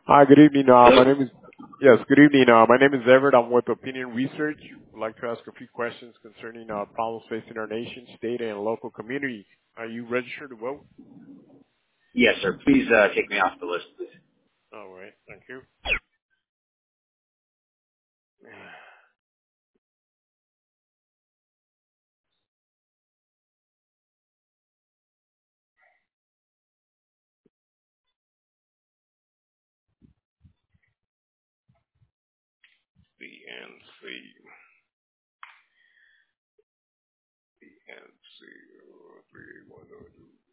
Hi, good evening. Hello? Good evening. My name is Everett. I'm with Opinion Research. I'd like to ask a few questions concerning problems facing our nation, state, and local communities. Are you registered to vote? Yes, sir. Please take me off the list, please. All right, thank you. CNC, CNC 38102.